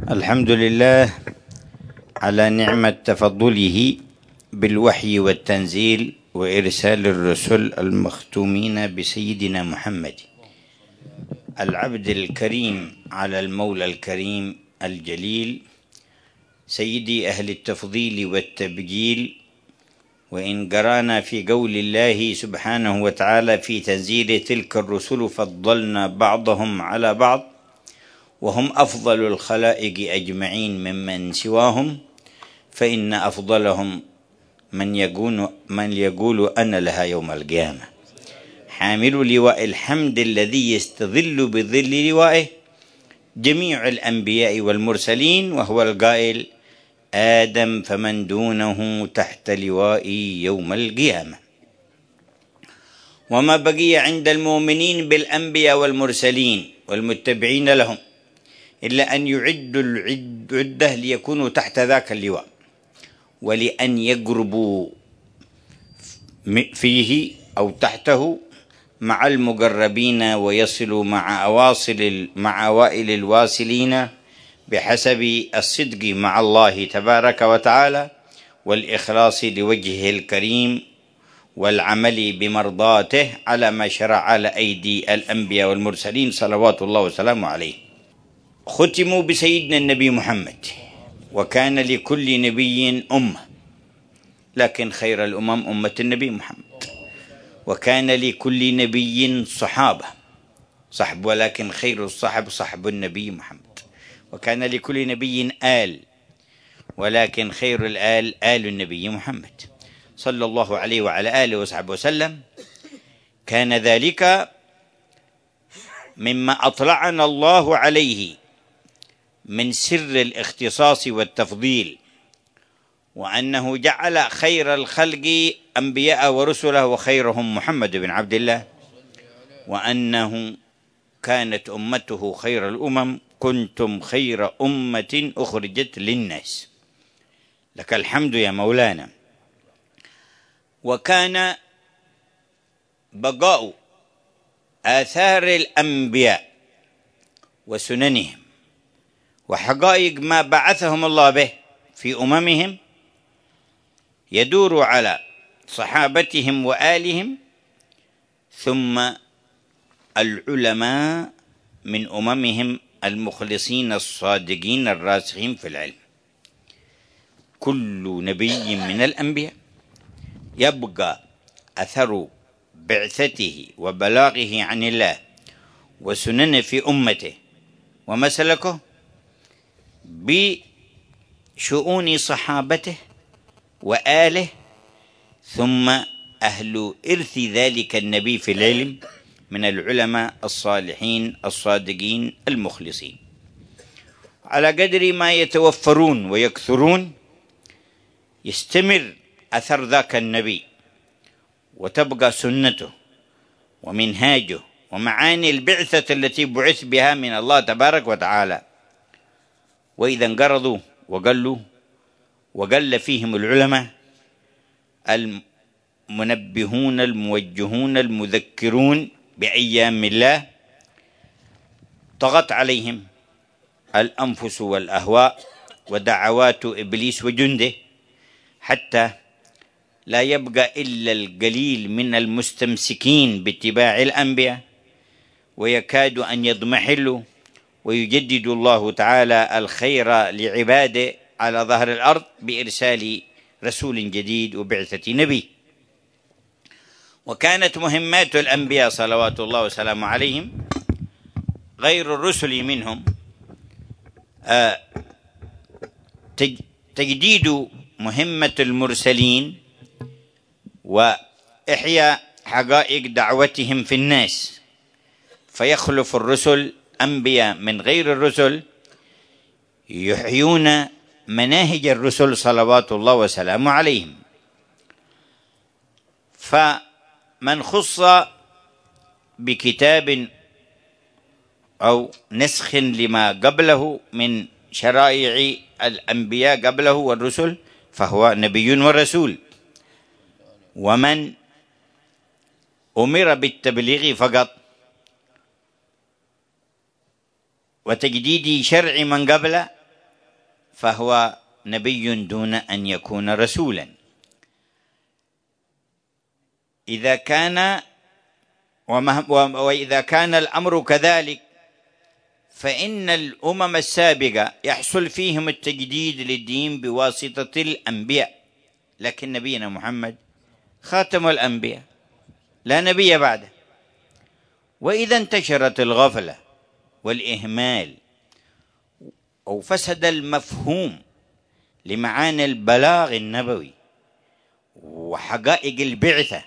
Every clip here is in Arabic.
الحمد لله على نعمة تفضله بالوحي والتنزيل وإرسال الرسل المختومين بسيدنا محمد العبد الكريم على المولى الكريم الجليل سيدي أهل التفضيل والتبجيل. وإن قرانا في قول الله سبحانه وتعالى في تنزيل تلك الرسل فضلنا بعضهم على بعض وهم أفضل الخلائق أجمعين ممن سواهم، فإن أفضلهم من يقول أنا لها يوم القيامة حامل لواء الحمد الذي يستظل بظل لوائه جميع الأنبياء والمرسلين، وهو القائل آدم فمن دونه تحت لوائي يوم القيامة. وما بقي عند المؤمنين بالأنبياء والمرسلين والمتبعين لهم إلا أن يعدوا العدة ليكونوا تحت ذاك اللواء، ولأن يقربوا فيه أو تحته مع المقربين ويصلوا مع أوائل الواصلين بحسب الصدق مع الله تبارك وتعالى والإخلاص لوجهه الكريم والعمل بمرضاته على ما شرع على أيدي الأنبياء والمرسلين صلوات الله وسلامه عليه. ختموا بسيدنا النبي محمد، وكان لكل نبي أمة، لكن خير الأمم أمة النبي محمد. وكان لكل نبي صحابة صحب، ولكن خير الصحب صحب النبي محمد. وكان لكل نبي آل، ولكن خير الآل آل النبي محمد صلى الله عليه وعلى آله وصحبه وسلم. كان ذلك مما أطلعنا الله عليه من سر الاختصاص والتفضيل، وأنه جعل خير الخلق أنبياء ورسله وخيرهم محمد بن عبد الله، وأنه كانت أمته خير الأمم كنتم خير أمة أخرجت للناس، لك الحمد يا مولانا. وكان بقاء آثار الأنبياء وسننهم وحقائق ما بعثهم الله به في أممهم يدور على صحابتهم وآلهم، ثم العلماء من أممهم المخلصين الصادقين الراسخين في العلم. كل نبي من الأنبياء يبقى أثر بعثته وبلاغه عن الله وسننه في أمته ومسلكه بشؤون صحابته وآله، ثم أهل إرث ذلك النبي في العلم من العلماء الصالحين الصادقين المخلصين. على قدر ما يتوفرون ويكثرون يستمر أثر ذاك النبي، وتبقى سنته ومنهاجه ومعاني البعثة التي بعث بها من الله تبارك وتعالى. وإذا انقرضوا وقلوا وقل فيهم العلماء المنبهون الموجهون المذكرون بأيام الله، طغت عليهم الأنفس والأهواء ودعوات إبليس وجنده، حتى لا يبقى إلا القليل من المستمسكين باتباع الأنبياء، ويكاد أن يضمحلوا ويجدد الله تعالى الخير لعباده على ظهر الأرض بإرسال رسول جديد وبعثة نبي. وكانت مهمات الأنبياء صلوات الله وسلامه عليهم غير الرسل منهم تجديد مهمة المرسلين وإحياء حقائق دعوتهم في الناس، فيخلف الرسل أنبياء من غير الرسل يحيون مناهج الرسل صلوات الله وسلامه عليهم. فمن خص بكتاب أو نسخ لما قبله من شرائع الأنبياء قبله والرسل فهو نبي ورسول، ومن أمر بالتبليغ فقط وتجديد شرع من قبله فهو نبي دون أن يكون رسولا. وإذا كان الأمر كذلك فإن الأمم السابقة يحصل فيهم التجديد للدين بواسطة الأنبياء، لكن نبينا محمد خاتم الأنبياء لا نبي بعده. وإذا انتشرت الغفلة والإهمال أو فسد المفهوم لمعاني البلاغ النبوي وحقائق البعثة،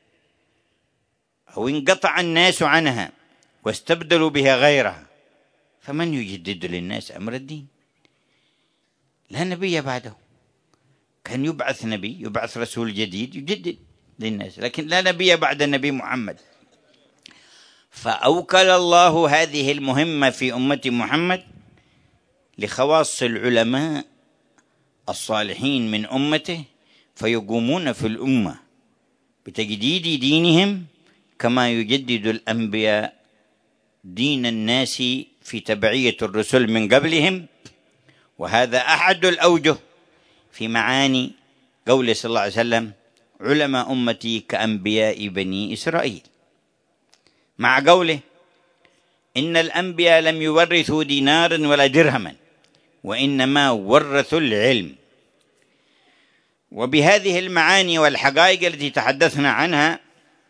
أو انقطع الناس عنها واستبدلوا بها غيرها، فمن يجدد للناس أمر الدين؟ لا نبي بعده. كان يبعث نبي، يبعث رسول جديد يجدد للناس، لكن لا نبي بعد النبي محمد. فأوكل الله هذه المهمة في أمة محمد لخواص العلماء الصالحين من أمته، فيقومون في الأمة بتجديد دينهم كما يجدد الأنبياء دين الناس في تبعية الرسل من قبلهم. وهذا أحد الأوجه في معاني قوله صلى الله عليه وسلم: علماء أمتي كأنبياء بني إسرائيل، مع قوله: إن الأنبياء لم يورثوا دينارا ولا درهما وإنما ورثوا العلم. وبهذه المعاني والحقائق التي تحدثنا عنها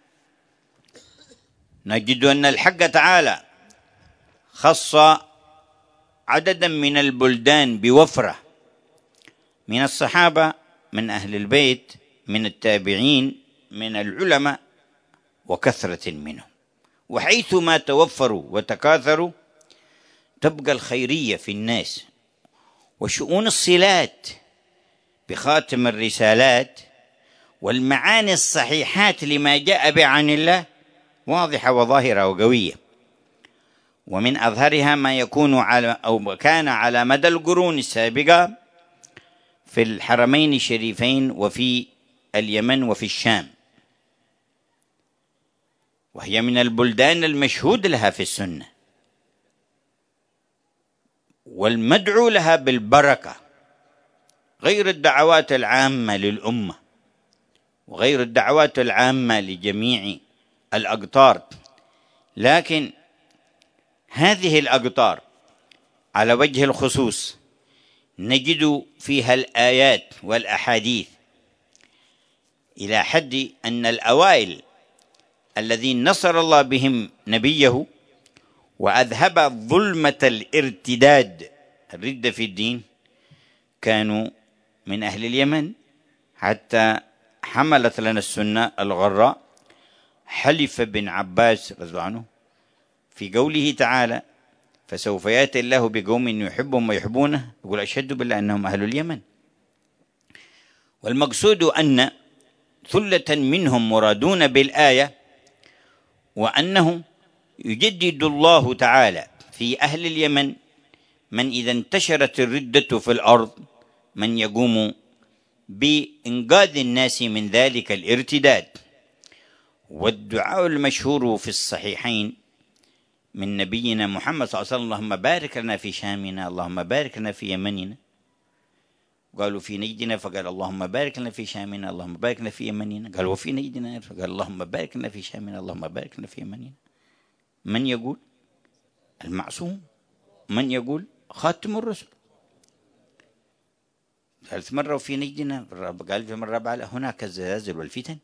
نجد أن الحق تعالى خص عددا من البلدان بوفرة من الصحابة، من أهل البيت، من التابعين، من العلماء، وكثرة منهم. وحيثما توفروا وتكاثروا تبقى الخيرية في الناس، وشؤون الصلات بخاتم الرسالات والمعاني الصحيحات لما جاء به عن الله واضحة وظاهرة وقوية. ومن أظهرها ما يكون أو كان على مدى القرون السابقة في الحرمين الشريفين وفي اليمن وفي الشام، وهي من البلدان المشهود لها في السنة والمدعو لها بالبركة، غير الدعوات العامة للأمة وغير الدعوات العامة لجميع الأقطار. لكن هذه الأقطار على وجه الخصوص نجد فيها الآيات والأحاديث إلى حد أن الأوائل الذين نصر الله بهم نبيه وأذهب ظلمة الارتداد الردة في الدين كانوا من أهل اليمن، حتى حملت لنا السنة الغراء حلف بن عباس رضي الله عنه في قوله تعالى: فسوف يأتي الله بقوم يحبهم ويحبونه، يقول: أشهد بالله أنهم أهل اليمن. والمقصود أن ثلة منهم مرادون بالآية، وأنه يجدد الله تعالى في أهل اليمن من إذا انتشرت الردة في الأرض من يقوم بإنقاذ الناس من ذلك الارتداد. والدعاء المشهور في الصحيحين من نبينا محمد صلى الله عليه وسلم: اللهم بارك لنا في شامنا، اللهم بارك لنا في يمننا. قالوا في نجدنا، فقال: اللهم بارك لنا في شامنا، اللهم بارك لنا في يمننا. قالوا: وفي نجدنا، فقال: اللهم بارك لنا في شامنا، اللهم بارك لنا في يمننا. من يقول؟ المعصوم. من يقول؟ خاتم الرسل. ثالث مرة: وفي نجدنا. قال في مرة رابعة: هناك الزلازل والفتن،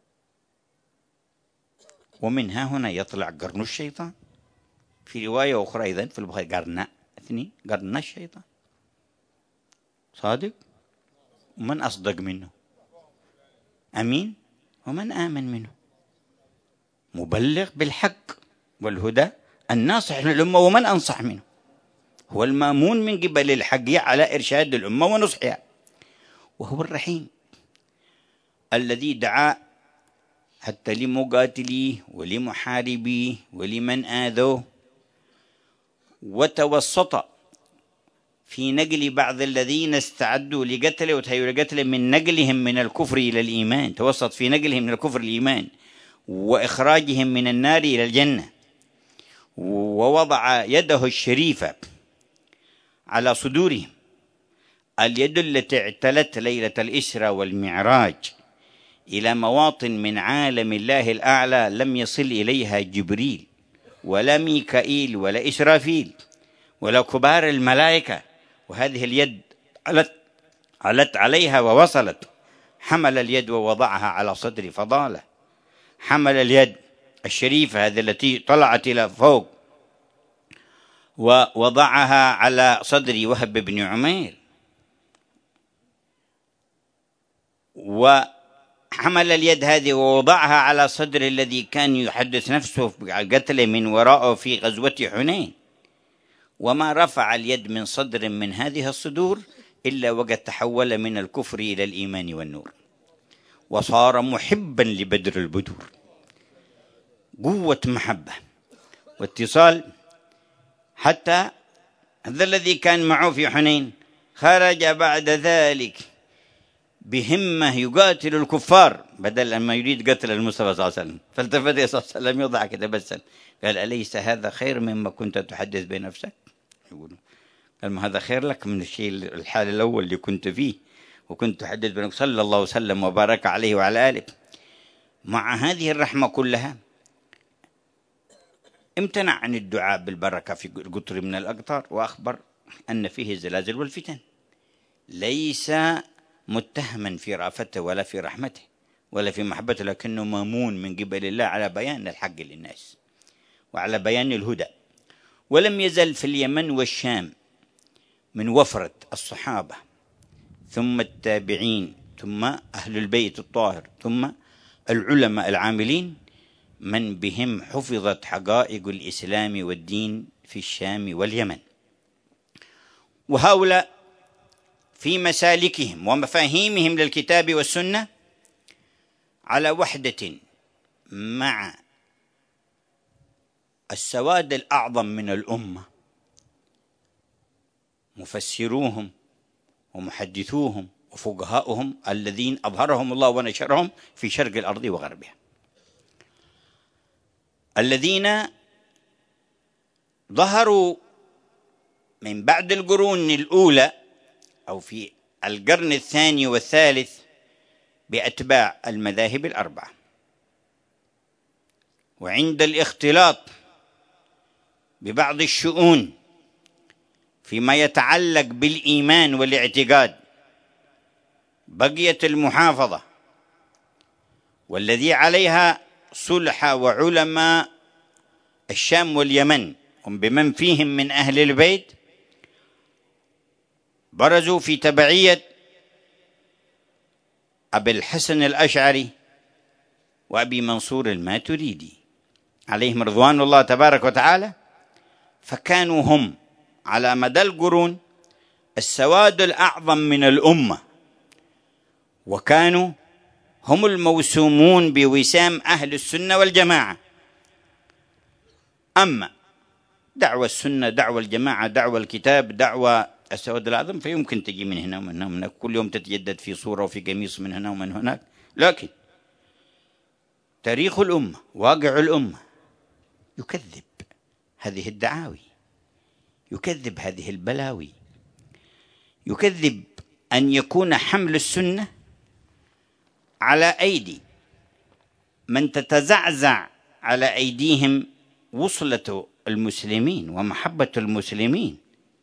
ومنها هنا يطلع قرن الشيطان. في رواية أخرى أيضا في البخاري: قرن الشيطان. صادق؟ ومن أصدق منه؟ أمين؟ ومن آمن منه؟ مبلغ بالحق والهدى الناصح للأمة، ومن أنصح منه؟ هو المامون من قبل الحق على إرشاد الأمة ونصحها، وهو الرحيم الذي دعا حتى لمقاتليه ولمحاربيه ولمن آذوه، وتوسط في نقل بعض الذين استعدوا لقتله وتهيئوا لقتله من نقلهم من الكفر إلى الإيمان، توسط في نقلهم من الكفر الإيمان وإخراجهم من النار إلى الجنة، ووضع يده الشريفة على صدورهم اليد التي اعتلت ليلة الإسرى والمعراج إلى مواطن من عالم الله الأعلى لم يصل إليها جبريل ولا ميكائيل ولا إسرافيل ولا كبار الملائكة، وهذه اليد علت عليها ووصلت. حمل اليد ووضعها على صدر فضالة، حمل اليد الشريفة هذه التي طلعت إلى فوق ووضعها على صدر وهب بن عمير، وحمل اليد هذه ووضعها على صدر الذي كان يحدث نفسه بالقتل من وراءه في غزوة حنين، وما رفع اليد من صدر من هذه الصدور إلا وقد تحول من الكفر إلى الإيمان والنور، وصار محبا لبدر البدور. قوة محبة واتصال، حتى هذا الذي كان معه في حنين خرج بعد ذلك بهمة يقاتل الكفار بدل أن ما يريد قتل المصطفى صلى الله عليه وسلم. فالتفت صلى الله عليه وسلم يضع كده بس قال: أليس هذا خير مما كنت تحدث بنفسك؟ يقولوا قال: ما هذا خير لك من الشيء الحال الأول اللي كنت فيه وكنت تحدث بنفسك. صلى الله وسلم وبارك عليه وعلى آله. مع هذه الرحمة كلها امتنع عن الدعاء بالبركة في قطر من الأقطار، وأخبر أن فيه الزلازل والفتن. ليس متهما في رأفته ولا في رحمته ولا في محبته، لكنه مامون من قبل الله على بيان الحق للناس وعلى بيان الهدى. ولم يزل في اليمن والشام من وفرة الصحابة ثم التابعين ثم أهل البيت الطاهر ثم العلماء العاملين من بهم حفظت حقائق الإسلام والدين في الشام واليمن. وهؤلاء في مسالكهم ومفاهيمهم للكتاب والسنة على وحدة مع السواد الأعظم من الأمة، مفسروهم ومحدثوهم وفقهاؤهم الذين أظهرهم الله ونشرهم في شرق الأرض وغربها، الذين ظهروا من بعد القرون الأولى أو في القرن الثاني والثالث بأتباع المذاهب الأربعة. وعند الاختلاط ببعض الشؤون فيما يتعلق بالإيمان والاعتقاد بقيت المحافظة، والذي عليها صلح وعلماء الشام واليمن هم بمن فيهم من أهل البيت برزوا في تبعية أبي الحسن الأشعري وأبي منصور الماتريدي عليهم رضوان الله تبارك وتعالى. فكانوا هم على مدى القرون السواد الأعظم من الأمة، وكانوا هم الموسومون بوسام أهل السنة والجماعة. أما دعوة السنة، دعوة الجماعة، دعوة الكتاب، دعوة السواد الأعظم فيمكن تجي من هنا ومن هنا ومن هناك، كل يوم تتجدد في صورة وفي قميص من هنا ومن هناك، لكن تاريخ الأمة، واقع الأمة يكذب هذه الدعاوي، يكذب هذه البلاوي، يكذب أن يكون حمل السنة على أيدي من تتزعزع على أيديهم وصلة المسلمين ومحبة المسلمين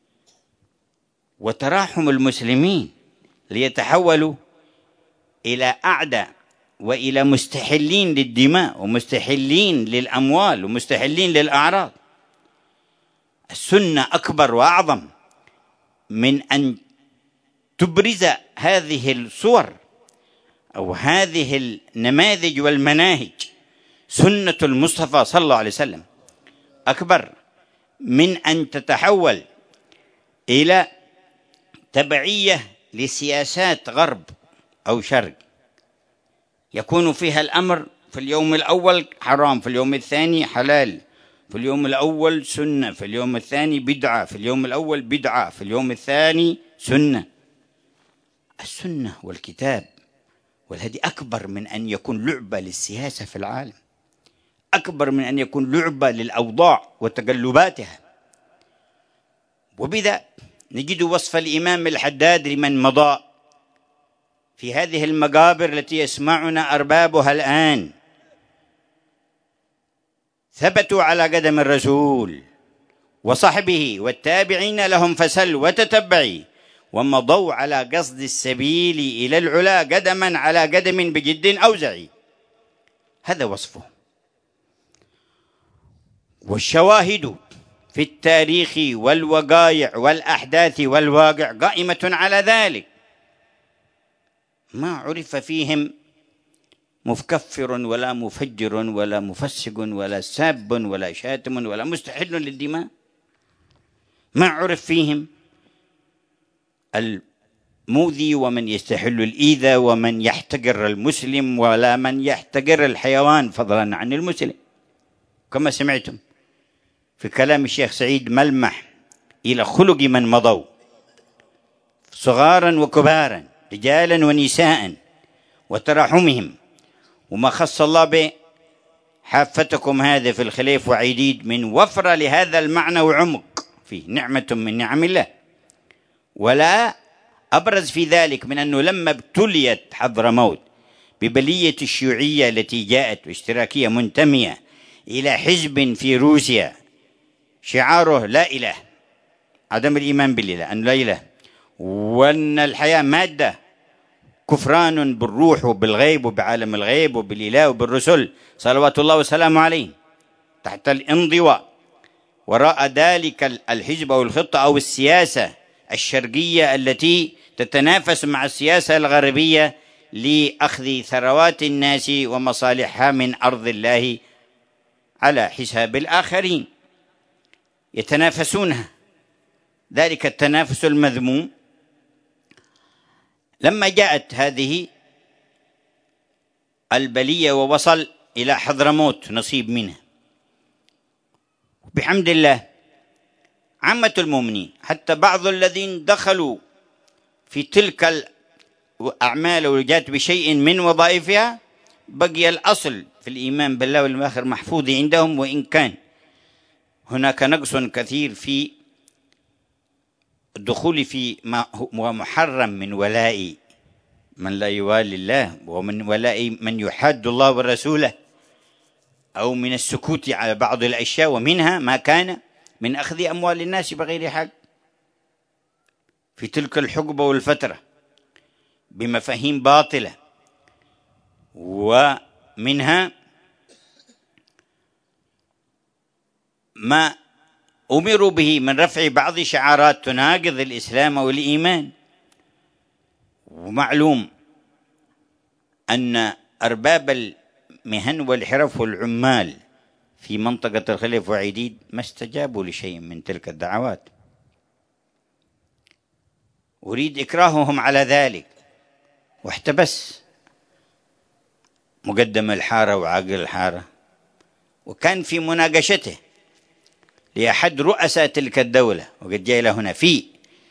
وتراحم المسلمين، ليتحولوا إلى أعداء وإلى مستحلين للدماء ومستحلين للأموال ومستحلين للأعراض. السنة أكبر وأعظم من أن تبرز هذه الصور أو هذه النماذج والمناهج. سنة المصطفى صلى الله عليه وسلم أكبر من أن تتحول إلى تبعية لسياسات غرب أو شرق، يكون فيها الأمر في اليوم الأول حرام، في اليوم الثاني حلال، في اليوم الأول سنة، في اليوم الثاني بدعة، في اليوم الأول بدعة، في اليوم الثاني سنة. السنة والكتاب والهدي أكبر من أن يكون لعبة للسياسة في العالم، أكبر من أن يكون لعبة للأوضاع وتقلباتها. وبذا نجد وصف الإمام الحداد لمن مضى في هذه المقابر التي يسمعنا أربابها الآن، ثبتوا على قدم الرسول وصحبه والتابعين لهم فسل وتتبعي، ومضوا على قصد السبيل إلى العلا قدما على قدم بجد أوزعي. هذا وصفه. والشواهد في التاريخ والوقائع والأحداث والواقع قائمة على ذلك، ما عرف فيهم مكفر ولا مفجر ولا مفسق ولا ساب ولا شاتم ولا مستحل للدماء، ما عرف فيهم المؤذي ومن يستحل الإيذاء ومن يحتقر المسلم ولا من يحتقر الحيوان فضلا عن المسلم. كما سمعتم في كلام الشيخ سعيد ملمح إلى خلق من مضوا صغارا وكبارا، رجالا ونساء، وتراحمهم، وما خص الله به حافتكم هذا في الخليف وعيديد من وفرة لهذا المعنى وعمق فيه، نعمة من نعم الله. ولا أبرز في ذلك من أنه لما ابتليت حضرموت ببلية الشيوعية التي جاءت واشتراكية منتمية إلى حزب في روسيا شعاره لا إله، عدم الإيمان بالله، أن لا إله، وأن الحياة مادة، كفران بالروح وبالغيب وبعالم الغيب وبالإله وبالرسل صلوات الله وسلامه عليه، تحت الانضواء وراء ذلك الحزب أو الخطة أو السياسة الشرقية التي تتنافس مع السياسة الغربية لأخذ ثروات الناس ومصالحها من أرض الله على حساب الآخرين، يتنافسونها. ذلك التنافس المذموم لما جاءت هذه البلية ووصل إلى حضرموت نصيب منها، بحمد الله عامة المؤمنين حتى بعض الذين دخلوا في تلك الأعمال وجاءت بشيء من وظائفها بقي الأصل في الإيمان بالله واليوم الآخر محفوظ عندهم، وإن كان هناك نقص كثير في الدخول في ما هو محرم من ولاء من لا يوالي الله، ومن ولاء من يحاد الله ورسوله، أو من السكوت على بعض الأشياء، ومنها ما كان من أخذ أموال الناس بغير حق في تلك الحقبة والفترة بمفاهيم باطلة، ومنها ما أمروا به من رفع بعض شعارات تناقض الإسلام والإيمان. ومعلوم أن أرباب المهن والحرف والعمال في منطقة الخليف وعيديد ما استجابوا لشيء من تلك الدعوات. أريد إكراههم على ذلك، واحتبس مقدم الحارة وعاقل الحارة، وكان في مناقشته لأحد رؤساء تلك الدولة، وقد جاء إلى هنا في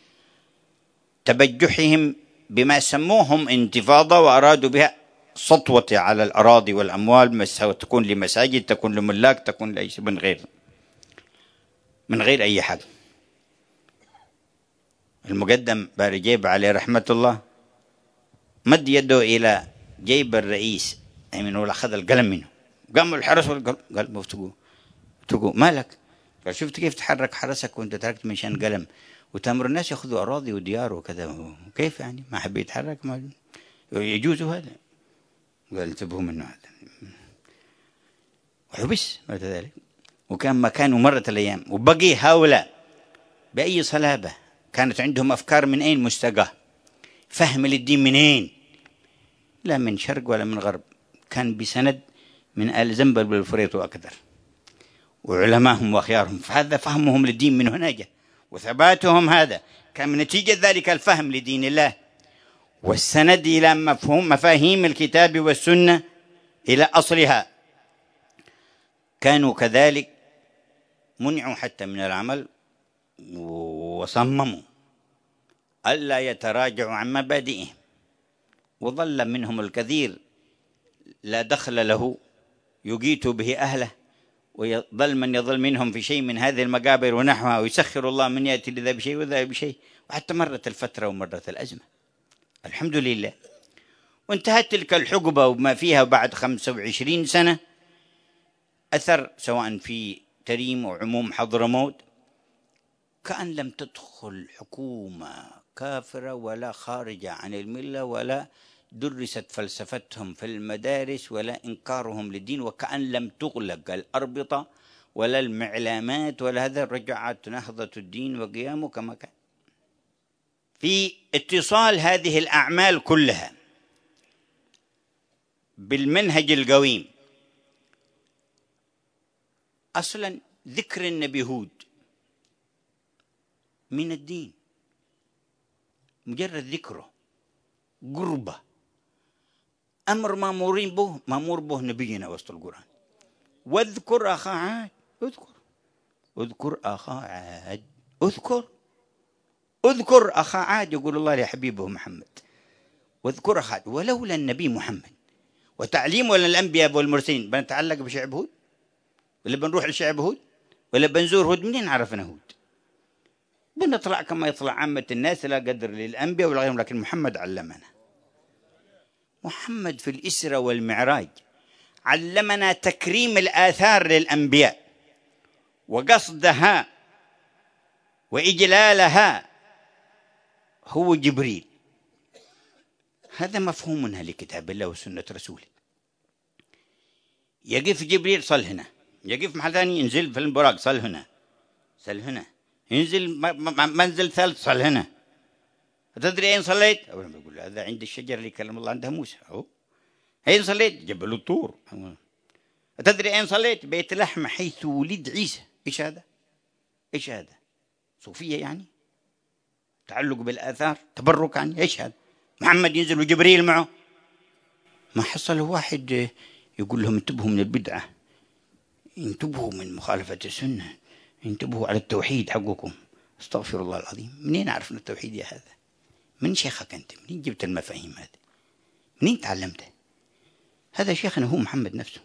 تبجحهم بما سموهم انتفاضة وأرادوا بها سطوة على الأراضي والأموال، تكون لمساجد، تكون لملاك، تكون ليس من غير أي حق. المقدم بارجيب عليه رحمة الله مد يده إلى جيب الرئيس أيمن ولا أخذ القلم منه، قاموا الحرس قال مفتقوا مالك؟ قال شفت كيف تحرك حرسك وانت تركت من شان قلم، وتامر الناس يأخذوا أراضي وديار وكذا، كيف يعني ما حب يتحرك؟ ما يجوز هذا؟ قال انتبهوا منه هذا، وحبس بعد ذلك. وكان مكانه مرت الأيام، وبقي هؤلاء بأي صلابة كانت عندهم أفكار من أين مستقاه، فهم للدين منين؟ لا من شرق ولا من غرب، كان بسند من آل زنبل بالفريط وأكثر، وعلمائهم وأخيارهم، فهذا فهمهم للدين من هنا جاء، وثباتهم هذا كان من نتيجة ذلك الفهم لدين الله والسند إلى مفاهيم الكتاب والسنة إلى أصلها. كانوا كذلك منعوا حتى من العمل، وصمموا ألا يتراجعوا عن مبادئهم، وظل منهم الكثير لا دخل له يجيت به أهله ويظل من يظل منهم في شيء من هذه المقابر ونحوها، ويسخر الله من يأتي لذا بشيء وذا بشيء، وحتى مرت الفترة ومرت الأزمة الحمد لله، وانتهت تلك الحقبة وما فيها بعد 25 سنة أثر سواء في تريم وعموم حضرموت، كأن لم تدخل حكومة كافرة ولا خارجة عن الملة ولا درست فلسفتهم في المدارس ولا إنكارهم للدين، وكأن لم تغلق الأربطة ولا المعلامات ولا هذا، رجعت نهضة الدين وقيامه كما كان. في اتصال هذه الأعمال كلها بالمنهج القويم، أصلا ذكر النبي هود من الدين، مجرد ذكره قربة، أمر مامور به نبينا وسط القرآن. واذكر أخا عاد، اذكر أخا عاد، اذكر أخا عاد، يقول الله لحبيبه محمد، واذكر أخا عاد. ولولا النبي محمد وتعليمه للأنبياء والمرسلين بنتعلق بشعب هود، ولا بنروح لشعب هود، ولا بنزور هود؟ منين عرفنا هود؟ بنطلع كما يطلع عامة الناس، لا قدر للأنبياء ولا غيرهم، لكن محمد علمنا. محمد في الإسراء والمعراج علمنا تكريم الآثار للأنبياء وقصدها وإجلالها، هو جبريل. هذا مفهومنا لكتاب الله وسنة رسوله. يقف جبريل صل هنا، يقف محل ثاني ينزل في البراق صل هنا، صل هنا، ينزل منزل ثالث صل هنا. تدري أين صليت؟ أولا بقول هذا عند الشجرة اللي كلم الله عندها موسى. أو أين صليت؟ جبل الطور. تدري أين صليت؟ بيت لحم حيث ولد عيسى. إيش هذا؟ إيش هذا؟ صوفية يعني؟ تعلق بالآثار، تبرك يعني؟ إيش هذا؟ محمد ينزل وجبريل معه. ما حصل واحد يقول لهم انتبهوا من البدعة، انتبهوا من مخالفة السنة، انتبهوا على التوحيد حقكم. استغفر الله العظيم، منين عرفنا التوحيد يا هذا؟ من شيخك أنت؟ منين جبت المفاهيم هذه؟ منين تعلمتها؟ هذا شيخنا هو محمد نفسه،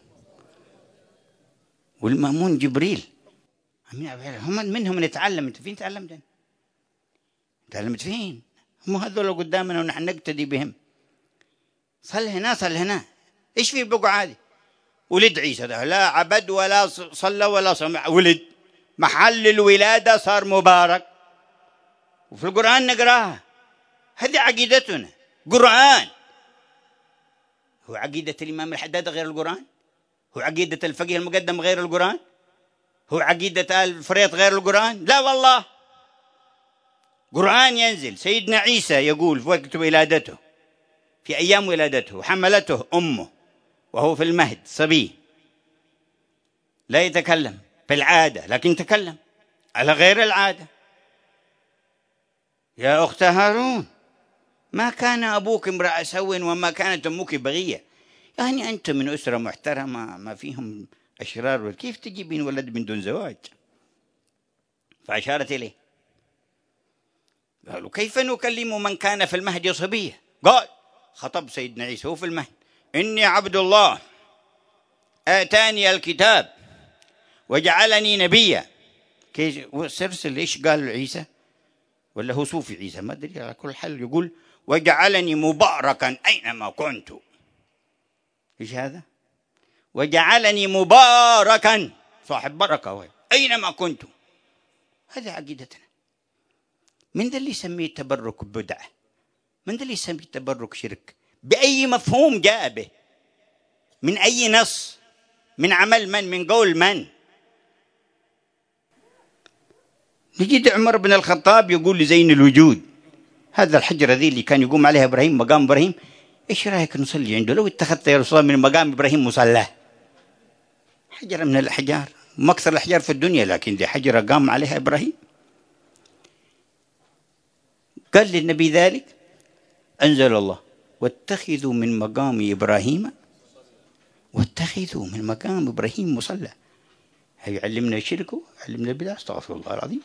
والمأمون جبريل. هم منهم نتعلم. انت فين تعلمت؟ تعلمت فين؟ هم هذول قدامنا ونحن نقتدي بهم. صل هنا صل هنا، ايش في البقعة هذه؟ ولد عيسى ده لا عبد ولا صلى ولا سمع، ولد محل الولادة صار مبارك، وفي القرآن نقراها. هذه عقيدتنا، قرآن. هو عقيدة الإمام الحداد غير القرآن؟ هو عقيدة الفقيه المقدم غير القرآن؟ هو عقيدة آل فريط غير القرآن؟ لا والله، قرآن ينزل. سيدنا عيسى يقول في وقت ولادته، في أيام ولادته، حملته أمه وهو في المهد صبي، لا يتكلم في العادة لكن تكلم على غير العادة. يا أخت هارون ما كان أبوك امرأ سوء وما كانت أمك بغية. يعني أنت من أسرة محترمة ما فيهم أشرار، كيف تجيبين ولد من دون زواج؟ فأشارت إليه. قالوا كيف نكلم من كان في المهد صبيا؟ قال خطب سيدنا عيسى هو في المهد: إني عبد الله آتاني الكتاب وجعلني نبيا. سرسل إيش قال عيسى؟ ولا هو صوفي عيسى ما أدري، على كل حال يقول وجعلني مباركا أينما كنت. إيش هذا؟ وجعلني مباركا، صاحب بركة أينما كنت. هذا عقيدتنا. من ذا اللي يسميه تبرك بدعة؟ من ذا اللي يسميه تبرك شرك؟ بأي مفهوم جاء به؟ من أي نص؟ من عمل من؟ من قول من؟ نجد عمر بن الخطاب يقول لزين الوجود، هذا الحجر ذي اللي كان يقوم عليها إبراهيم، مقام إبراهيم، إيش رأيك نصلي عنده؟ لو اتخذت يا رسول الله من مقام إبراهيم مصلاه. حجرة من الأحجار، ما أكثر الأحجار في الدنيا، لكن دي حجرة قام عليها إبراهيم. قال للنبي ذلك، أنزل الله واتخذوا من مقام إبراهيم، واتخذوا من مقام إبراهيم مصلى. هيعلمنا الشرك ويعلمنا البدع. استغفر الله العظيم.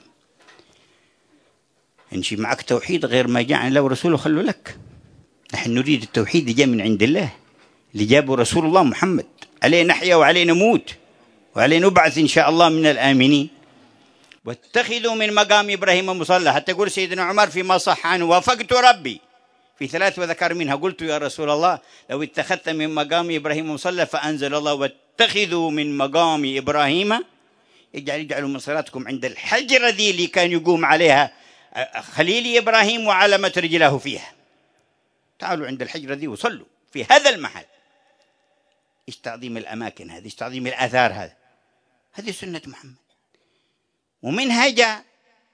انشي معك توحيد غير ما جاء عن الله ورسوله خلوا لك. نحن نريد التوحيد اللي جاء من عند الله، اللي جابه رسول الله محمد، عليه نحيا وعليه نموت. ولنبعث إن شاء الله من الآمنين. واتخذوا من مقام إبراهيم مصلى، حتى يقول سيدنا عمر فيما صح عنه: وافقت ربي في 3 وذكر منها، قلت يا رسول الله لو اتخذت من مقام إبراهيم مصلى، فأنزل الله: واتخذوا من مقام إبراهيم، اجعلوا من صلاتكم عند الحجرة ذي اللي كان يقوم عليها خليل إبراهيم وعلمت رجله فيها، تعالوا عند الحجرة ذي وصلوا في هذا المحل. إيش تعظيم الأماكن هذه، إيش تعظيم الآثار هذا، هذه سنة محمد. ومنها جاء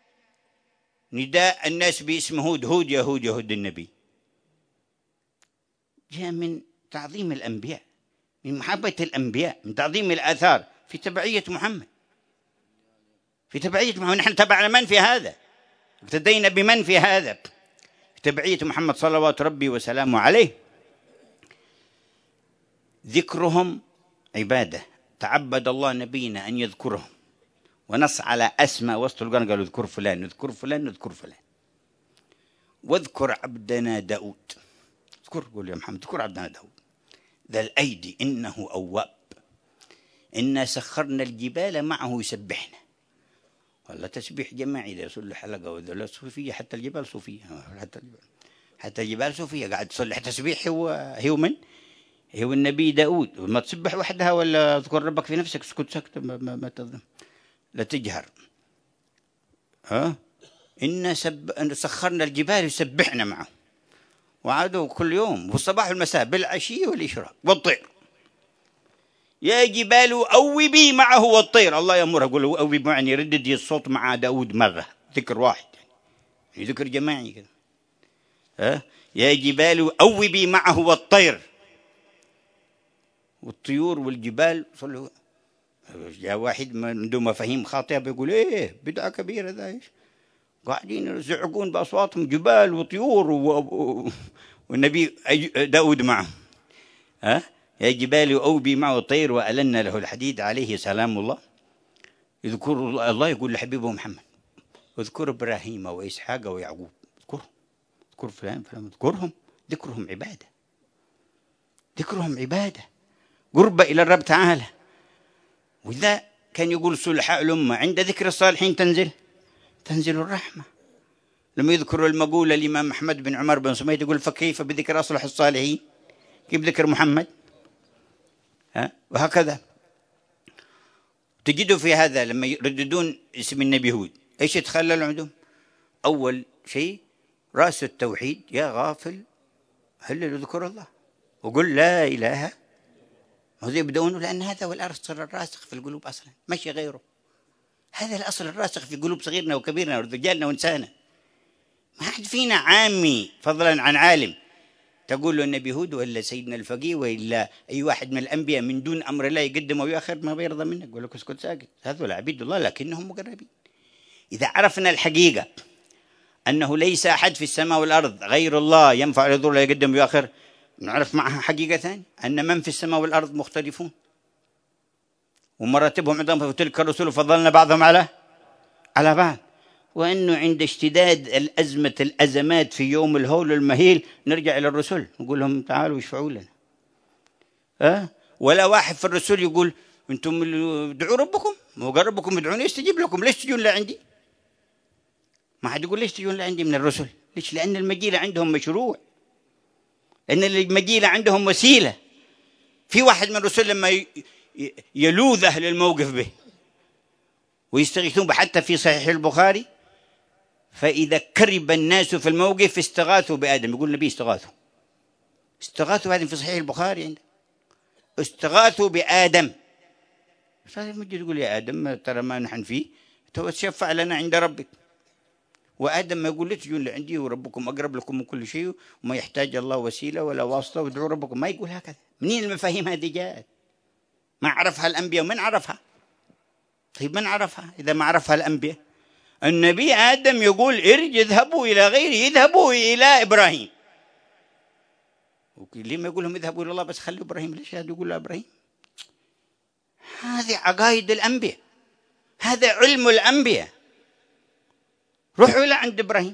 نداء الناس باسم هود: هود يا هود يا هود النبي، جاء من تعظيم الأنبياء، من محبة الأنبياء، من تعظيم الآثار، في تبعية محمد، في تبعية محمد. نحن تبعنا من في هذا؟ اقتدينا بمن في هذا؟ في تبعية محمد صلوات ربي وسلامه عليه. ذكرهم عبادة، تعبد الله نبينا أن يذكرهم، ونص على أسماء وسط القرآن، قالوا: اذكر فلان اذكر فلان اذكر فلان. واذكر عبدنا داود، اذكر، قول يا محمد اذكر عبدنا داود ذا الأيدي إنه أواب، إنا سخرنا الجبال معه يسبحنا. والله تسبيح جماعي إذا يصلي حلقة وذولا صوفية، حتى الجبال صوفية، حتى الجبال صوفية قاعد تصلح تسبيح. هو من هو النبي داود. ما تسبح وحدها ولا اذكر ربك في نفسك، اسكت سكت، ما تظلم، لا تجهر. إن سخرنا الجبال يسبحنا معه، وعادوا كل يوم والصباح والمساء بالعشي والإشراق والطير. يا جبال أوبي معه والطير، الله يأمره يقول له أوبي، يعني ردد الصوت مع داود مرة، ذكر واحد يعني ذكر جماعي كده. يا جبال أوبي معه والطير، والطيور والجبال صلوا. جاء واحد عنده مفاهيم خاطئة بيقول: إيه بدعة كبيرة ذا، إيش قاعدين يزعقون بأصواتهم جبال وطيور والنبي داود معه. يا جبال أوبي معه الطير وألنا له الحديد عليه سلام الله. يذكر الله يقول لحبيبه محمد: اذكر إبراهيم وإسحاق ويعقوب، اذكر فلان فلان، اذكرهم. ذكرهم عبادة، ذكرهم عبادة، قربة إلى الرب تعالى. وإذا كان يقول صلحاء الأمة: عند ذكر الصالحين تنزل الرحمة. لما يذكر المقولة الإمام أحمد بن عمر بن سمية يقول: فكيف بذكر أصلح الصالحين، كيف ذكر محمد؟ وهكذا تجدوا في هذا لما يرددون اسم النبي هود، ايش يتخلل عندهم؟ اول شيء راس التوحيد: يا غافل هل ذكر الله وقل لا اله. هذا يبدون، لان هذا هو الاصل الراسخ في القلوب اصلا، ماشي غيره. هذا الاصل الراسخ في قلوب صغيرنا وكبيرنا ورجالنا ونسانا. ما حد فينا عامي فضلا عن عالم تقول له النبي هود ولا سيدنا الفقيه ولا أي واحد من الأنبياء من دون أمر الله يقدم ويؤخر، ما بيرضى منك، يقول لك اسكت ساكت. هذول عبيد الله لكنهم مقربين. إذا عرفنا الحقيقة أنه ليس أحد في السماء والأرض غير الله ينفع يضر ولا يقدم ويؤخر، نعرف معها حقيقة ثانية: أن من في السماء والأرض مختلفون ومراتبهم عندهم، وتلك الرسل فضلنا بعضهم على بعض. وأنه عند اشتداد الأزمات في يوم الهول المهيل نرجع إلى الرسل نقول لهم تعالوا اشفعوا لنا. ولا واحد في الرسل يقول: أنتم ادعوا ربكم، هو قال ربكم ادعوني يستجيب لكم، ليش تجون لعندي؟ ما حد يقول ليش تجون لعندي من الرسل. ليش؟ لأن المجيلة عندهم مشروع، لأن المجيلة عندهم وسيلة. في واحد من الرسل لما يلوذ أهل الموقف به ويستغيثون به، حتى في صحيح البخاري: فإذا كرب الناس في الموقف استغاثوا بآدم. يقول النبي استغاثوا بآدم في صحيح البخاري عنده، استغاثوا بآدم. فمجد يقول: يا آدم ترى ما نحن فيه، تشفع لنا عند ربك. وآدم ما يقول: لا تجون لعندي وربكم أقرب لكم من كل شيء وما يحتاج الله وسيلة ولا واسطة وادعوا ربكم. ما يقول هكذا. منين المفاهيم هذه جاءت؟ ما عرفها الأنبياء. ومن عرفها؟ طيب من عرفها إذا ما عرفها الأنبياء؟ النبي آدم يقول: اذهبوا إلى غيري، اذهبوا إلى إبراهيم. ليه ما يقول لهم اذهبوا إلى الله بس خلوا إبراهيم؟ ليش هذا يقول إبراهيم؟ هذه عقائد الأنبياء، هذا علم الأنبياء. روحوا إلى عند إبراهيم.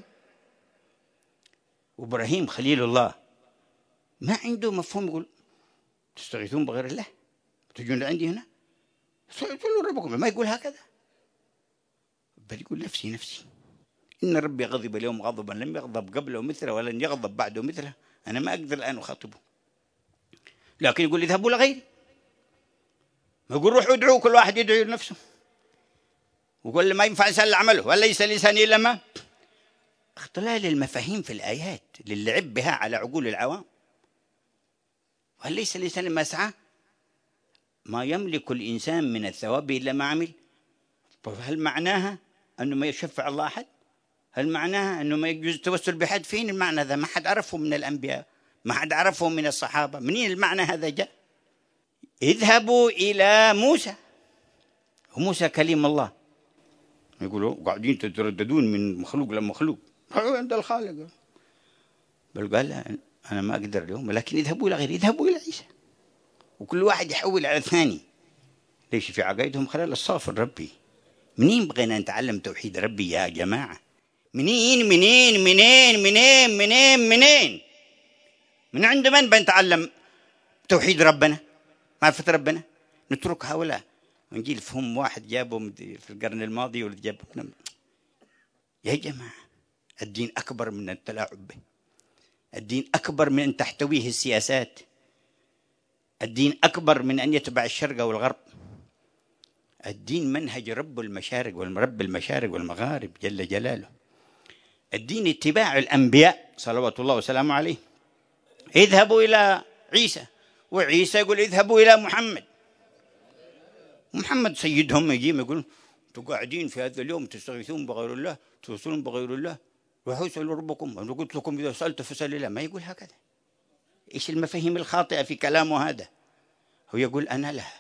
وإبراهيم خليل الله ما عنده مفهوم يقول تستغيثون بغير الله تجون لعندي هنا. صلوا ربكم، ما يقول هكذا، بل يقول نفسي نفسي، إن ربي غضب اليوم غضبا لم يغضب قبله مثله ولن يغضب بعده مثله، أنا ما أقدر الآن أخاطبه، لكن يقول اذهبوا لغيري، ما يقول روحوا ادعوا، كل واحد يدعو لنفسه، ويقول ما ينفع إنسان عمله وليس الإنسان إلا ما. اختلال المفاهيم في الآيات للعب بها على عقول العوام. وهل ليس الإنسان ما سعى؟ ما يملك الإنسان من الثواب إلا ما عمل. هل معناها أنه ما يشفع الله أحد؟ هل معناها أنه ما يجوز التوسل بحد؟ فين المعنى هذا؟ ما حد عرفه من الأنبياء، ما حد عرفه من الصحابة، منين المعنى هذا جاء؟ اذهبوا إلى موسى، وموسى كليم الله، يقولوا قاعدين تترددون من مخلوق لمخلوق، عند الخالق. بل قال أنا ما أقدر اليوم، ولكن اذهبوا إلى غيري، اذهبوا إلى عيسى، وكل واحد يحول على الثاني. ليش؟ في عقائدهم خلال الصافر ربي. منين بغينا نتعلم توحيد ربي يا جماعة؟ منين منين منين منين منين منين من عند من بنتعلم توحيد ربنا، معرفة ربنا؟ نترك هؤلاء ونجي فهم واحد جابه في القرن الماضي واللي جابه. يا جماعة الدين أكبر من التلاعب به، الدين أكبر من أن تحتويه السياسات، الدين أكبر من أن يتبع الشرق والغرب. الدين منهج رب المشارق والرب المشارق والمغارب جل جلاله. الدين اتباع الأنبياء صلوات الله وسلامه عليه. اذهبوا إلى عيسى، وعيسى يقول اذهبوا إلى محمد، محمد سيدهم يجيهم يقول انتم قاعدين في هذا اليوم تستغيثون بغير الله، توصلون بغير الله، روحوا اسألوا ربكم، أنا قلت لكم إذا سألت فاسأل الله. ما يقول هكذا. إيش المفاهيم الخاطئة في كلامه هذا؟ هو يقول أنا لها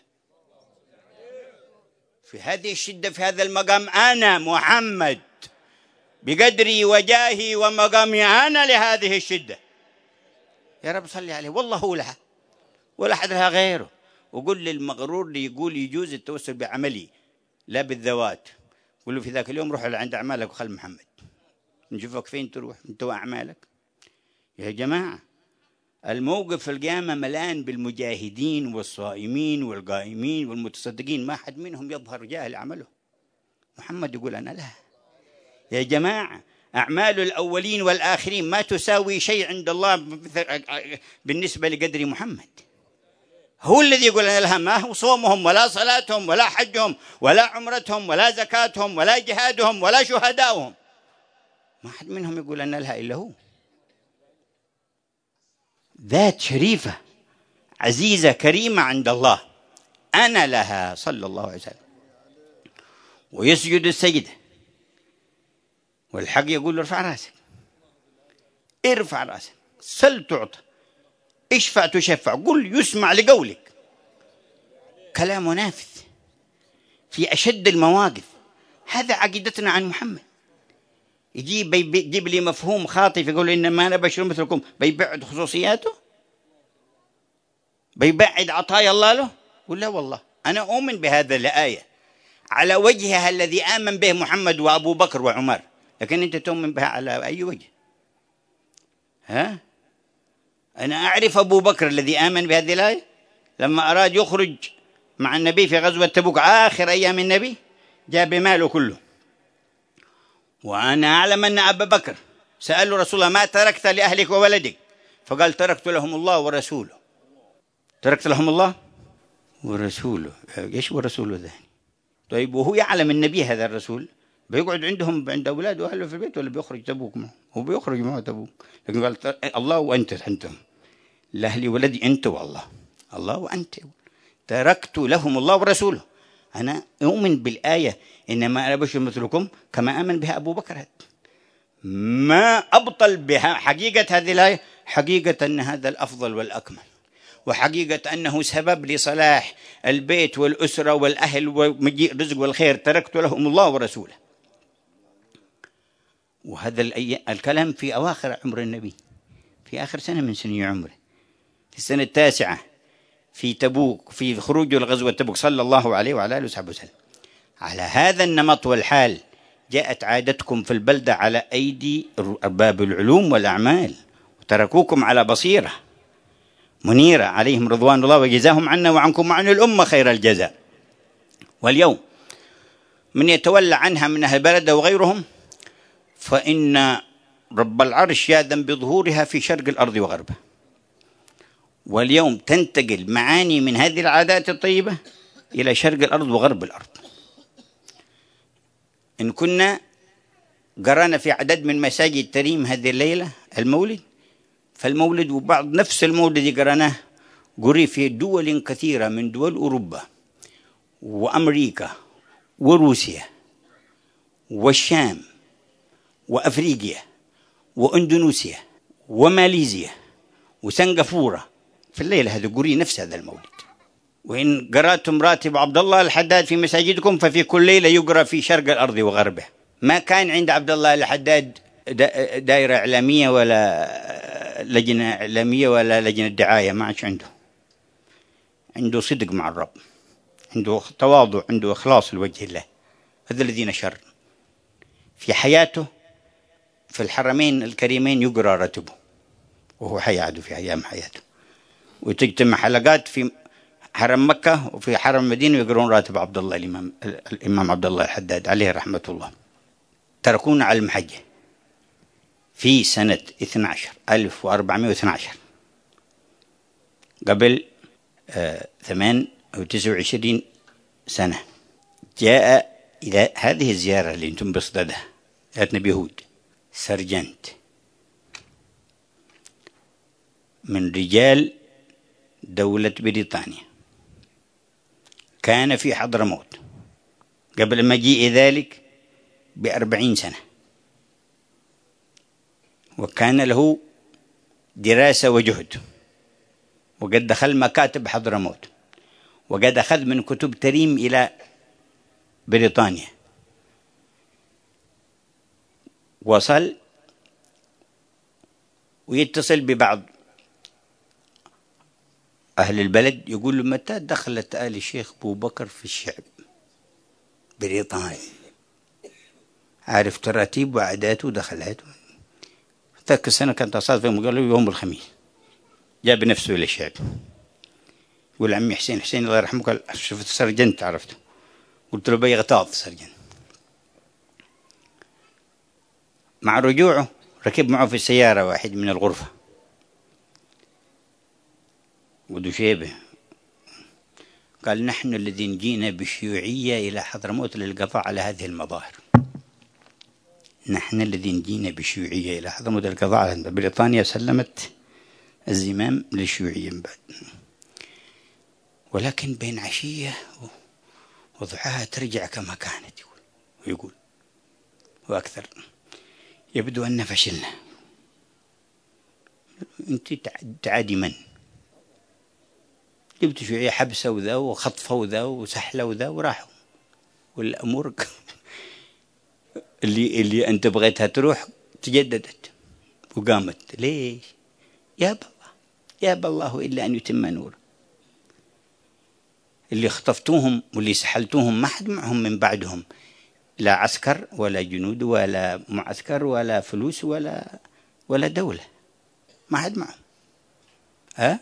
في هذه الشدة، في هذا المقام، أنا محمد بقدري وجاهي ومقامي أنا لهذه الشدة. يا رب صلي عليه، والله هو لها ولا أحد لها غيره. وقل للمغرور اللي يقول يجوز التوسل بعملي لا بالذوات، قل له في ذاك اليوم روح عند أعمالك وخل محمد نشوفك فين تروح أنت وأعمالك. يا جماعة الموقف في القيامة ملان بالمجاهدين والصائمين والقائمين والمتصدقين، ما حد منهم يظهر جاهل عمله. محمد يقول أنا لها. يا جماعة أعمال الأولين والآخرين ما تساوي شيء عند الله بالنسبة لقدر محمد. هو الذي يقول أنا لها، ما هو صومهم ولا صلاتهم ولا حجهم ولا عمرتهم ولا زكاتهم ولا جهادهم ولا شهداؤهم، ما حد منهم يقول أنا لها إلا هو. ذات شريفة عزيزة كريمة عند الله، أنا لها صلى الله عليه وسلم. ويسجد السجدة والحق يقول ارفع راسك، ارفع راسك، سل تعطى، اشفع تشفع، قل يسمع لقولك. كلام نافذ في أشد المواقف. هذا عقيدتنا عن محمد. يجيب لي مفهوم خاطئ يقول إنما أنا بشر مثلكم، بيبعد خصوصياته، بيبعد عطايا الله له. ولا والله أنا أؤمن بهذا الآية على وجهها الذي آمن به محمد وأبو بكر وعمر، لكن أنت تؤمن بها على أي وجه؟ ها؟ أنا أعرف أبو بكر الذي آمن بهذه الآية لما أراد يخرج مع النبي في غزوة تبوك آخر أيام النبي، جاء بماله كله. وأنا أعلم أن أبا بكر سأل رسول الله ما تركت لأهلك وولدك؟ فقال تركت لهم الله ورسوله. تركت لهم الله ورسوله. إيش ورسوله ذا؟ طيب وهو يعلم النبي هذا الرسول بيقعد عندهم عند أولاده وأهله في البيت ولا بيخرج تبوك معه؟ هو بيخرج معه تبوك، لكن قال الله وأنت، أنتم لأهلي ولدي أنت والله، الله وأنت. تركت لهم الله ورسوله. أنا أؤمن بالآية إنما أنا بشر مثلكم كما آمن بها أبو بكر. ما أبطل بها حقيقة هذه الآية، حقيقة أن هذا الأفضل والأكمل، وحقيقة أنه سبب لصلاح البيت والأسرة والأهل ومجيء الرزق والخير. تركت لهم الله ورسوله. وهذا الكلام في أواخر عمر النبي، في آخر سنة من سنين عمره، في السنة 9 في تبوك، في خروجه لغزوة تبوك صلى الله عليه وعلى آله وصحبه وسلم. على هذا النمط والحال جاءت عادتكم في البلدة على أيدي أرباب العلوم والأعمال، وتركوكم على بصيرة منيرة عليهم رضوان الله، وجزاهم عنا وعنكم وعن الأمة خير الجزاء. واليوم من يتولى عنها من أهل البلد وغيرهم فإن رب العرش يأذن بظهورها في شرق الأرض وغربها. واليوم تنتقل معاني من هذه العادات الطيبة إلى شرق الأرض وغرب الأرض. إن كنا قرأنا في عدد من مساجد تريم هذه الليلة المولد، فالمولد وبعض نفس المولد اللي قرأناه قري في دول كثيرة من دول أوروبا وأمريكا وروسيا والشام وأفريقيا وإندونيسيا وماليزيا وسنغافورة. في الليلة هذا قري نفس هذا المولد. وإن قرأتم راتب عبد الله الحداد في مساجدكم ففي كل ليلة يقرأ في شرق الأرض وغربها. ما كان عند عبد الله الحداد دائرة إعلامية ولا لجنة إعلامية ولا لجنة دعاية، ما عادش عنده صدق مع الرب، عنده تواضع، عنده إخلاص لوجه الله. هذا الذي نشر في حياته في الحرمين الكريمين يقرأ راتبه وهو حياته في أيام حياته، وتجتمع حلقات في حرم مكة وفي حرم المدينة يقرؤون راتب عبد الله الإمام عبد الله الحداد عليه رحمة الله. تركونا على المحجة في سنة 1412 قبل 28 سنة. جاء إلى هذه الزيارة اللي أنتم بصددها جاءتنا بيهود سرجنت من رجال دولة بريطانيا كان في حضرموت قبل مجيء ذلك ب40 سنة، وكان له دراسة وجهد، وقد دخل مكاتب حضرموت، وقد أخذ من كتب تريم إلى بريطانيا. وصل ويتصل ببعض أهل البلد يقول له متى دخلت آل الشيخ أبو بكر في الشعب بريطانيا، عارف تراتيب وعاداته ودخلاته. ذاك السنة كانت تصادف قال له يوم الخميس جاء بنفسه إلى الشعب. يقول عمي حسين الله يرحمه قال شفت سرجنت عرفته، قلت له بيغتاظ سرجنت. مع رجوعه ركب معه في السيارة واحد من الغرفة ودشيبه قال نحن الذين جينا بالشيوعية إلى حضرموت للقضاء على هذه المظاهر. نحن الذين جينا بالشيوعية إلى حضرموت للقضاء على بريطانيا سلمت الزمام للشيوعية من بعد، ولكن بين عشية وضحاها ترجع كما كانت. ويقول وأكثر يبدو أن فشلنا. أنت تعادي من جبت شيوعية حبسة وذا وخطفة وذا وسحلة وذا وراحوا، والأمور اللي أنت بغيتها تروح تجددت وقامت. ليش؟ يابى الله إلا أن يتم نوره. اللي خطفتوهم واللي سحلتوهم ما حد معهم من بعدهم لا عسكر ولا جنود ولا معسكر ولا فلوس ولا دولة، ما حد معهم.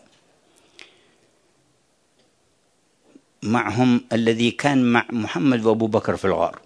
معهم الذي كان مع محمد وأبو بكر في الغار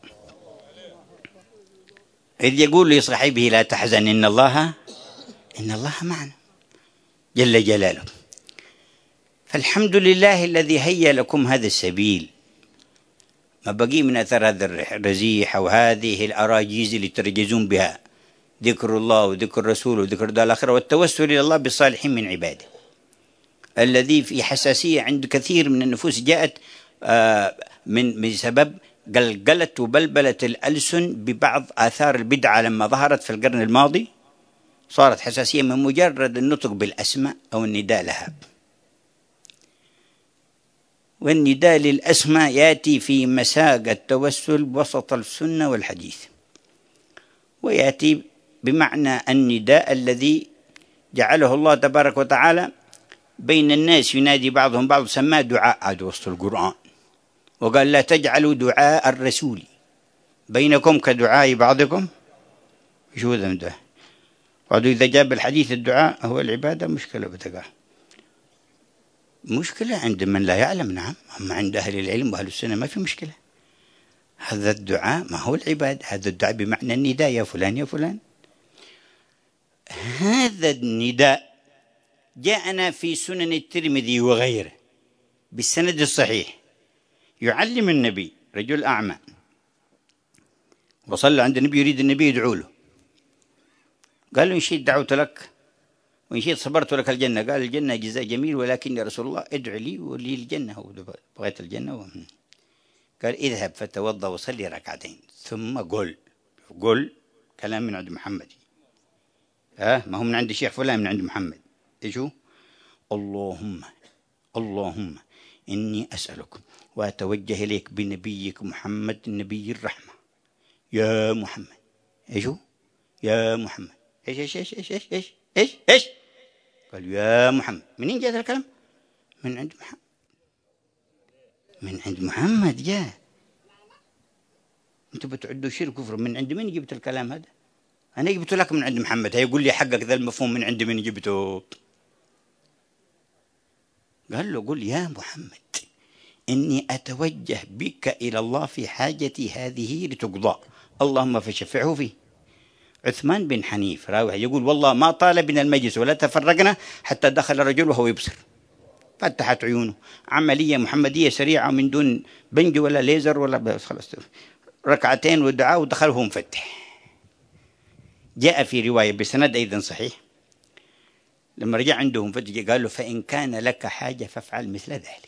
إذ يقول لصاحبه لا تحزن إن الله معنا جل جلاله. فالحمد لله الذي هيأ لكم هذا السبيل، ما بقي من أثر هذا الرزيح أو هذه الأراجيز اللي ترجزون بها ذكر الله وذكر الرسول وذكر الدار الآخرة والتوسل إلى الله بالصالحين من عباده، الذي في حساسية عند كثير من النفوس جاءت من سبب قلقلة وبلبلة الألسن ببعض آثار البدعة لما ظهرت في القرن الماضي. صارت حساسية من مجرد النطق بالأسماء أو النداء لها، والنداء للأسماء يأتي في مساق التوسل وسط السنة والحديث، ويأتي بمعنى النداء الذي جعله الله تبارك وتعالى بين الناس ينادي بعضهم بعض، سماه دعاء عاد وسط القرآن، وقال لا تجعلوا دعاء الرسول بينكم كدعاء بعضكم. شو ذا من ده؟ بعد إذا جاب الحديث الدعاء هو العبادة مشكلة بتقع، مشكلة عند من لا يعلم. نعم، أما عند أهل العلم وأهل السنة ما في مشكلة. هذا الدعاء ما هو العبادة، هذا الدعاء بمعنى النداء، يا فلان يا فلان. هذا النداء جاءنا في سنن الترمذي وغيره بالسند الصحيح. يعلم النبي رجل أعمى وصلى عند النبي، يريد النبي يدعو له، قال له إن شئت دعوت لك وإن شئت صبرت لك الجنة. قال الجنة جزاء جميل، ولكن يا رسول الله ادع لي ولي الجنة، هو بغيت الجنة. قال اذهب فتوضأ وصلي ركعتين ثم قل كلام من عند محمد، ما هو من عند الشيخ فلان، من عند محمد. ايشو؟ اللهم إني أسألك وأتوجه إليك بنبيك محمد نبي الرحمة يا محمد. ايشو؟ يا محمد. ايش قال يا محمد. منين جاء هذا الكلام؟ من عند محمد، من عند محمد جاء. انتوا بتعدوا شرك كفر. من عند من جبت الكلام هذا؟ انا جبته لك من عند محمد. هيقول لي حقك ذا المفهوم من عند من جبته؟ قال له قل يا محمد إني أتوجه بك إلى الله في حاجتي هذه لتقضى، اللهم فشفعه فيه. عثمان بن حنيف راوي يقول والله ما طال بنا المجلس ولا تفرقنا حتى دخل الرجل وهو يبصر، فتحت عيونه. عملية محمدية سريعة من دون بنج ولا ليزر ولا خلاص، ركعتين ودعاء ودخل وهو مفتح. جاء في رواية بسند أيضا صحيح، لما رجع عندهم فتح قال له فإن كان لك حاجة فافعل مثل ذلك،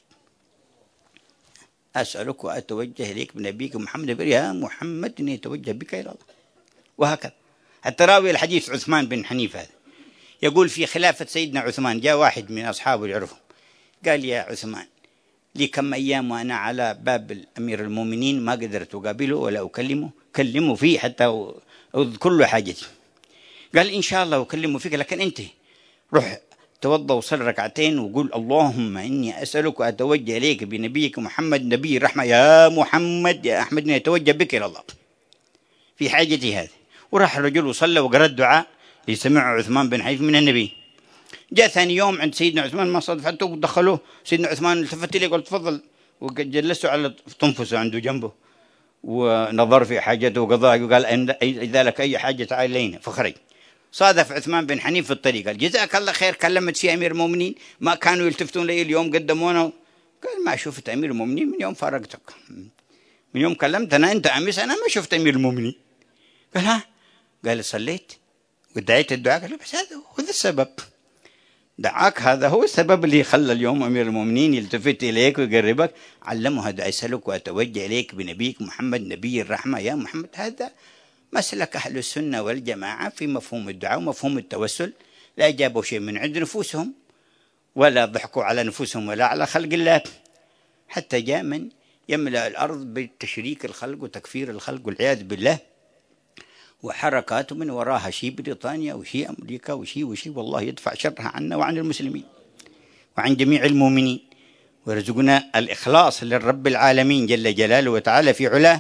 أسألك وأتوجه إليك بنبيك محمد يا محمد إني أتوجه بك إلى الله. وهكذا. حتى راوي الحديث عثمان بن حنيف هذا يقول في خلافة سيدنا عثمان جاء واحد من أصحابه يعرفهم، قال يا عثمان لي كم أيام وأنا على باب الأمير المؤمنين ما قدرت أقابله ولا أكلمه، كلمه فيه حتى أذكر له حاجتي. قال إن شاء الله أكلمه فيك، لكن أنت روح توضأ وصل ركعتين وقول اللهم إني أسألك وأتوجه إليك بنبيك محمد نبي الرحمة يا محمد يا أحمد إني أتوجه بك إلى الله في حاجتي هذه. وراح الرجل وصلى وقرأ الدعاء اللي سمعه عثمان بن حنيف من النبي. جاء ثاني يوم عند سيدنا عثمان ما صادف حتى ودخلوه، سيدنا عثمان التفت إليه قال تفضل، وجلسوا على تنفسه عنده جنبه ونظر في حاجته وقضاء، وقال إذا لك أي حاجة تعال إلينا. فخرج. صادف عثمان بن حنيف في الطريق، قال جزاك الله خير، كلمت في أمير المؤمنين ما كانوا يلتفتون لي اليوم قدمونا. قال ما شفت أمير المؤمنين من يوم فارقتك، من يوم كلمتنا أنت أمس أنا ما شفت أمير المؤمنين. قال ها؟ قال صليت ودعيت الدعاء. قال بس هذا هو السبب، دعاك هذا هو السبب اللي خلى اليوم أمير المؤمنين يلتفت إليك ويقربك. علمه هذا أسألك وأتوجه إليك بنبيك محمد نبي الرحمة يا محمد. هذا مسلك أهل السنة والجماعة في مفهوم الدعاء ومفهوم التوسل. لا جابوا شيء من عند نفوسهم ولا ضحكوا على نفوسهم ولا على خلق الله، حتى جاء من يملأ الأرض بتشريك الخلق وتكفير الخلق والعياذ بالله، وحركات من وراها شيء بريطانيا وشيء أمريكا وشيء والله يدفع شرها عنا وعن المسلمين وعن جميع المؤمنين، ويرزقنا الإخلاص للرب العالمين جل جلاله وتعالى في علاه.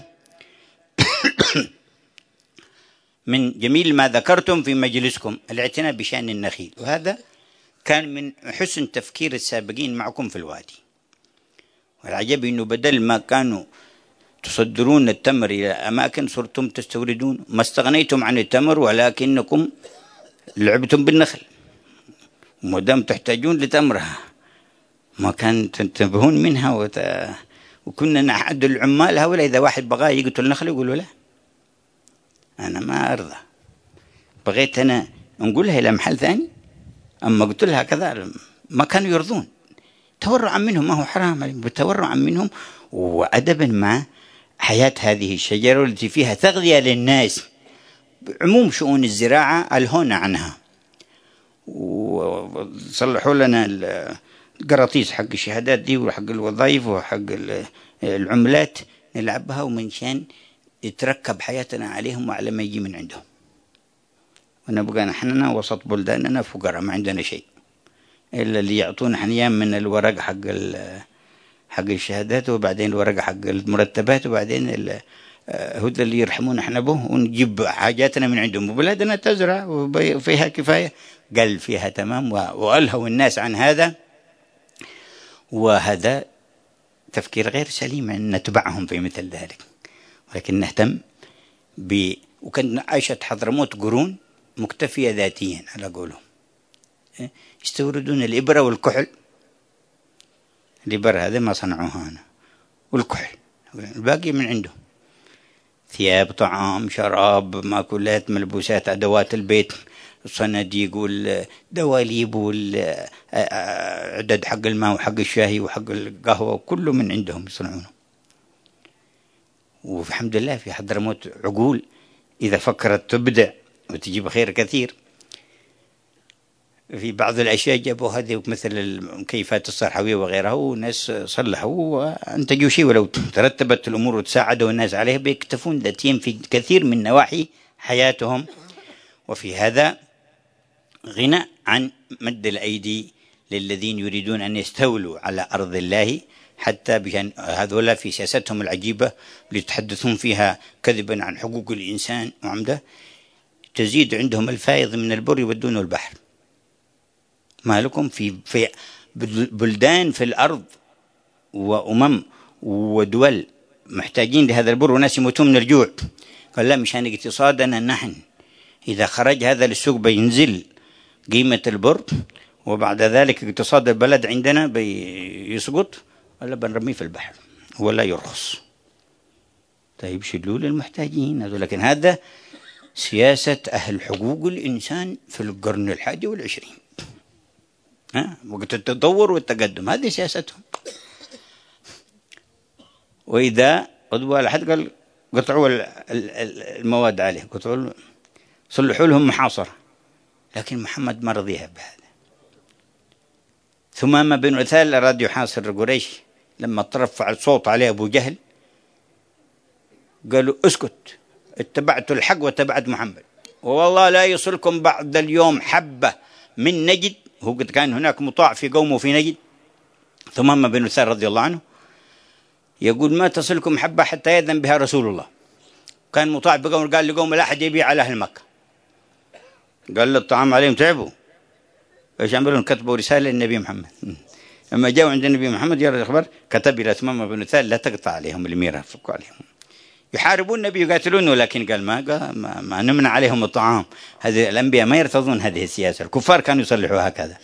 من جميل ما ذكرتم في مجلسكم الاعتناء بشأن النخيل، وهذا كان من حسن تفكير السابقين معكم في الوادي. والعجب أنه بدل ما كانوا تصدرون التمر إلى أماكن صرتم تستوردون، ما استغنيتم عن التمر ولكنكم لعبتم بالنخل، ومدام تحتاجون لتمرها ما كان تنتبهون منها وكنا نعد العمال هؤلاء إذا واحد بغى يقتل نخل يقولوا لا أنا ما أرضى، بغيت أنا نقولها إلى محل ثاني، أما قلت لها كذا ما كانوا يرضون. تورعا منهم، ما هو حرام، بتورعا منهم وأدبا مع حياة هذه الشجرة التي فيها تغذية للناس. عموم شؤون الزراعة ألهونا عنها، وصلحوا لنا القراطيس حق الشهادات دي وحق الوظائف وحق العملات نلعبها، ومنشان يتركب حياتنا عليهم وعلى ما يجي من عندهم، ونبقى نحن وسط بلداننا فقراء ما عندنا شيء إلا اللي يعطونا حنيان من الورق حق الشهادات، وبعدين الورق حق المرتبات، وبعدين هذا اللي يرحمون احنا به، ونجيب حاجاتنا من عندهم. وبلادنا تزرع وفيها كفاية، قال فيها تمام، وألهوا الناس عن هذا. وهذا تفكير غير سليم أن نتبعهم في مثل ذلك، ولكن نهتم وكانت عائشة حضرموت قرون مكتفية ذاتيا على قولهم، يستوردون الإبرة والكحل. الإبرة هذا ما صنعوها هنا، والكحل الباقي من عندهم، ثياب، طعام، شراب، مأكولات، ملبوسات، أدوات البيت، الصناديق والدواليب والعدد حق الماء وحق الشاي وحق القهوة، كله من عندهم يصنعونه. والحمد لله في حضرموت عقول إذا فكرت تبدع وتجيب خير كثير. في بعض الأشياء جابوا هذه مثل المكيفات الصرحوية وغيرها، وناس صلحوا وأنتجوا شيء، ولو ترتبت الأمور وتساعدوا الناس عليها بيكتفون ذاتيا في كثير من نواحي حياتهم. وفي هذا غنى عن مد الأيدي للذين يريدون أن يستولوا على أرض الله، حتى بشان هذولا في سياستهم العجيبة اللي يتحدثون فيها كذبا عن حقوق الإنسان وعمده، تزيد عندهم الفائض من البر يودونه البحر. ما لكم في بلدان في الأرض وأمم ودول محتاجين لهذا البر وناس يموتون من الجوع، قال لا، مشان اقتصادنا نحن إذا خرج هذا للسوق بينزل قيمة البر، وبعد ذلك اقتصاد البلد عندنا بيسقط، ولا بنرميه في البحر ولا يرخص. طيب شلوا للمحتاجين هذول. لكن هذا سياسة أهل حقوق الإنسان في القرن 21، وقت التطور والتقدم، هذه سياستهم. وإذا قدوا على حد قال قطعوا المواد عليه، قطعوا، صلحوا لهم محاصرة، لكن محمد ما رضيها بهذا. ثمامة بن عثال أراد يحاصر قريش، لما ترفع الصوت عليه أبو جهل قالوا اسكت، اتبعت الحق واتبعت محمد، والله لا يصلكم بعد اليوم حبة من نجد. هو قد كان هناك مطاع في قومه في نجد، ثمامة بن عثال رضي الله عنه يقول ما تصلكم حبة حتى يأذن بها رسول الله. كان مطاع بقوم، قال لقوم لا أحد يبيع على أهل مكة، قال له الطعام عليهم تعبوا، ايش عملوا؟ كتبوا رسالة للنبي محمد. لما جاءوا عند النبي محمد يرى الأخبار كتب إلى ثمامة بن عثال لا تقطع عليهم الميرة، فكوا عليهم، يحاربون النبي يقاتلونه، لكن قال ما نمنع عليهم الطعام. هذه الأنبياء ما يرتضون هذه السياسة، الكفار كانوا يصلحوا هكذا.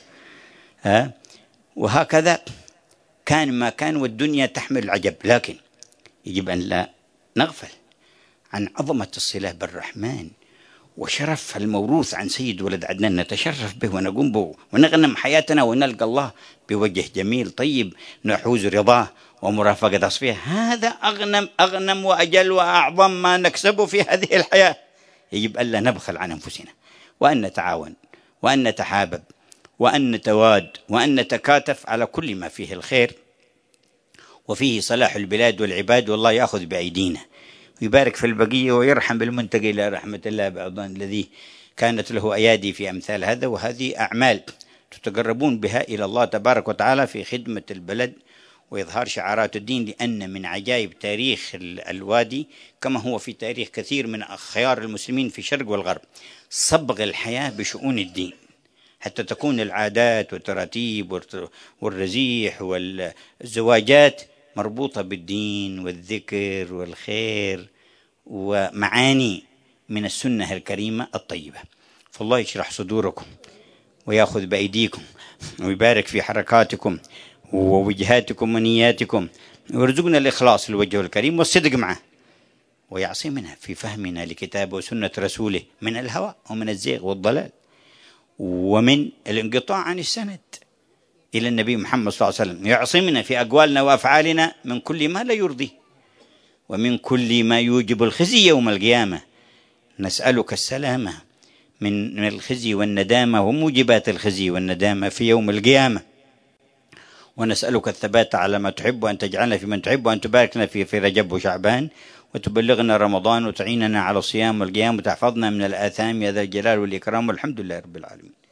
وهكذا كان ما كان، والدنيا تحمل العجب. لكن يجب أن لا نغفل عن عظمة الصلة بالرحمن وشرف الموروث عن سيد ولد عدنان، نتشرف به ونقوم به ونغنم حياتنا ونلقى الله بوجه جميل طيب نحوز رضاه ومرافقة أصفيه. هذا أغنم وأجل وأعظم ما نكسبه في هذه الحياة. يجب ألا نبخل عن أنفسنا، وأن نتعاون، وأن نتحابب، وأن نتواد، وأن نتكاتف على كل ما فيه الخير وفيه صلاح البلاد والعباد، والله يأخذ بأيدينا ويبارك في البقية ويرحم بالمنتقي إلى رحمة الله بعضان الذي كانت له أيادي في أمثال هذا. وهذه أعمال تتقربون بها إلى الله تبارك وتعالى في خدمة البلد وإظهار شعارات الدين، لأن من عجائب تاريخ الوادي كما هو في تاريخ كثير من خيار المسلمين في الشرق والغرب صبغ الحياة بشؤون الدين، حتى تكون العادات والتراتيب والرزيح والزواجات مربوطة بالدين والذكر والخير ومعاني من السنة الكريمة الطيبة. فالله يشرح صدوركم ويأخذ بأيديكم ويبارك في حركاتكم ووجهاتكم ونياتكم، ويرزقنا الإخلاص لوجهه الكريم والصدق معه، ويعصمنا في فهمنا لكتابه وسنة رسوله من الهوى ومن الزيغ والضلال ومن الانقطاع عن السند إلى النبي محمد صلى الله عليه وسلم. يعصمنا في أقوالنا وأفعالنا من كل ما لا يرضيه ومن كل ما يوجب الخزي يوم القيامة. نسألك السلامة من الخزي والندامة وموجبات الخزي والندامة في يوم القيامة، ونسألك الثبات على ما تحب، وأن تجعلنا في من تحب، وأن تباركنا في رجب وشعبان، وتبلغنا رمضان، وتعيننا على الصيام والقيام، وتحفظنا من الآثام يا ذا الجلال والإكرام، والحمد لله رب العالمين.